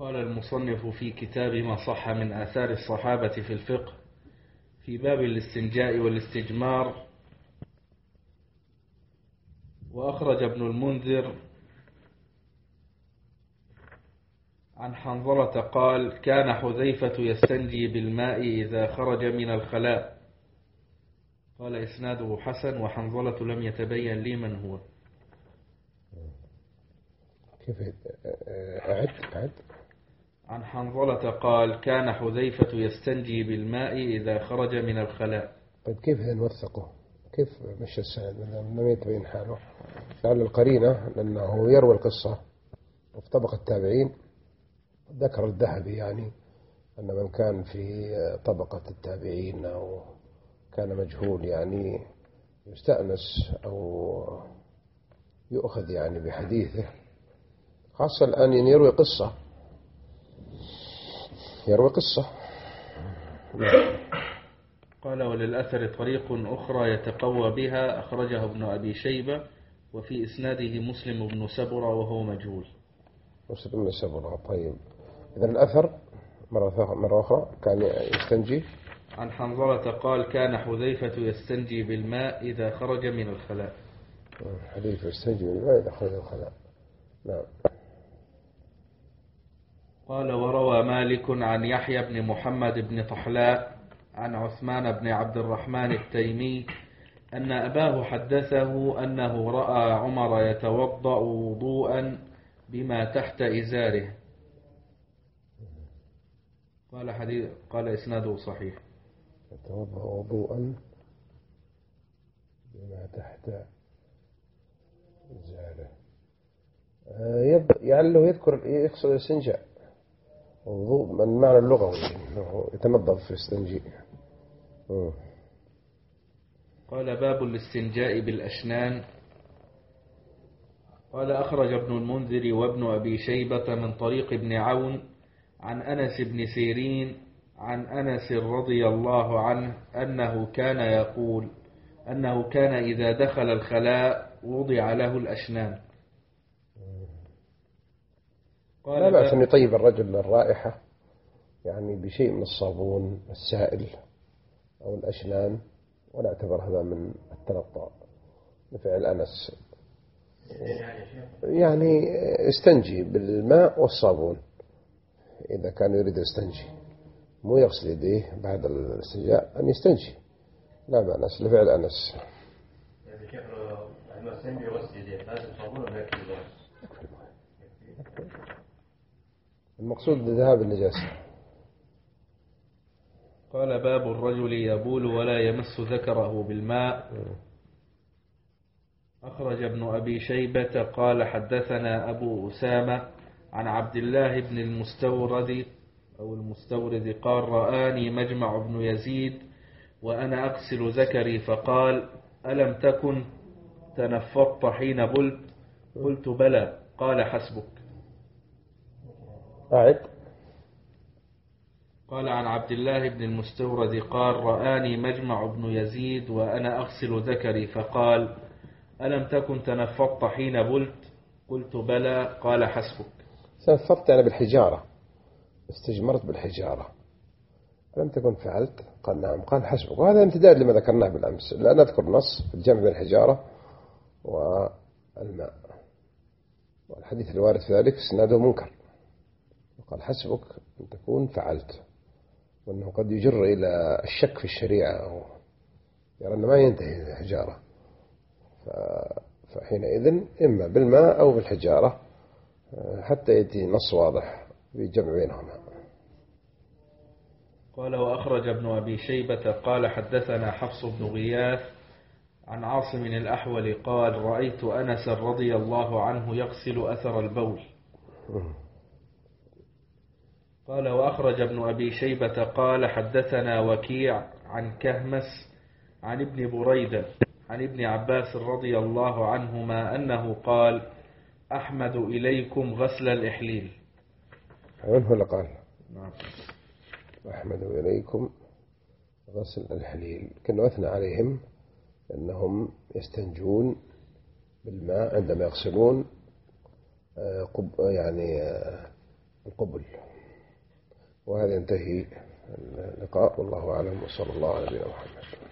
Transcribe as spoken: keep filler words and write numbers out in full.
قال المصنف في كتاب ما صح من آثار الصحابة في الفقه في باب الاستنجاء والاستجمار. وأخرج ابن المنذر عن حنظلة قال: كان حذيفة يستنجي بالماء إذا خرج من الخلاء. قال إسناده حسن، وحنظلة لم يتبين لي من هو. كيف أعد أعد عن حنظلة قال: كان حذيفة يستنجي بالماء إذا خرج من الخلاء. طيب كيف نوثقه؟ كيف مشى السند لم يتبين حاله؟ لعل القرينة لأنه يروي القصة وفي طبقة التابعين. ذكر الذهبي يعني أن من كان في طبقة التابعين أو كان مجهول يعني يستأنس أو يؤخذ يعني بحديثه، خاصة الآن يروي قصة يروي قصة قال: وللأثر طريق أخرى يتقوى بها، أخرجها ابن أبي شيبة، وفي إسناده مسلم بن سبرة وهو مجهول. مسلم بن سبرة. طيب إذن الأثر مرة مرة أخرى كان يستنجي. عن حنظلة قال: كان حذيفة يستنجي بالماء إذا خرج من الخلاء. حذيفة يستنجي بالماء إذا خرج من الخلاء. نعم. قال: وروى مالك عن يحيى بن محمد بن طحلاء عن عثمان بن عبد الرحمن التيمي أن أباه حدثه أنه رأى عمر يتوضأ وضوءا بما تحت إزاره. قال حديث قال إسناده صحيح. يتوضأ وضوءا بما تحت إزاره، يعله يذكر يقصد الاستنجاء. وضوء من معنى اللغوي انه يتنظف في الاستنجاء. قال: باب الاستنجاء بالأشنان. قال: أخرج ابن المنذر وابن أبي شيبة من طريق ابن عون عن أنس بن سيرين عن أنس رضي الله عنه أنه كان يقول أنه كان إذا دخل الخلاء وضع له الأشنان. لا بأس أن يطيب الرجل الرائحة يعني بشيء من الصابون السائل أو الأشنان، ولا اعتبر هذا من التنطع بفعل أنس. يعني استنجي بالماء والصابون إذا كان يريد يستنجي، مو يغسل يديه بعد الاستنجاء، أن يستنجي لا بأس لفعل أنس. المقصود ذهاب النجاسة. قال: باب الرجل يبول ولا يمس ذكره بالماء. أخرج ابن أبي شيبة قال: حدثنا أبو أسامة عن عبد الله بن المستورد أو المستورد قال: رآني مجمع بن يزيد وأنا أغسل ذكري فقال: ألم تكن تنفضت حين بلت؟ قلت: بلى. قال: حسبك. أعد. قال: عن عبد الله بن المستورد قال: رآني مجمع بن يزيد وأنا أغسل ذكري فقال: ألم تكن تنفضت حين بلت؟ قلت: بلى. قال: حسبك. تنفضت يعني بالحجارة، استجمرت بالحجارة. ألم تكن فعلت؟ قال: نعم. قال: حسبك. وهذا امتداد لما ذكرناه بالأمس، لا نذكر نص في الجمع بين الحجارة والماء، والحديث الوارد في ذلك اسناده منكر. قال: حسبك أن تكون فعلت، وأنه قد يجر إلى الشك في الشريعة أو يرى أنه ما ينتهي الحجارة، فحينئذ إما بالماء أو بالحجارة حتى يأتي نص واضح بجمع بينهما. قال: وأخرج ابن أبي شيبة قال: حدثنا حفص بن غياث عن عاصم الأحول قال: رأيت أنس رضي الله عنه يغسل أثر البول. قال: وأخرج ابن أبي شيبة قال: حدثنا وكيع عن كهمس عن ابن بريدة عن ابن عباس رضي الله عنهما أنه قال: أحمد إليكم غسل الإحليل. عنه لقال: نعم. أحمد إليكم غسل الإحليل. كانوا أثنى عليهم أنهم يستنجون بالماء عندما يغسلون يعني القبل. وهذا ينتهي اللقاء، والله أعلم، وصلى الله على نبينا محمد.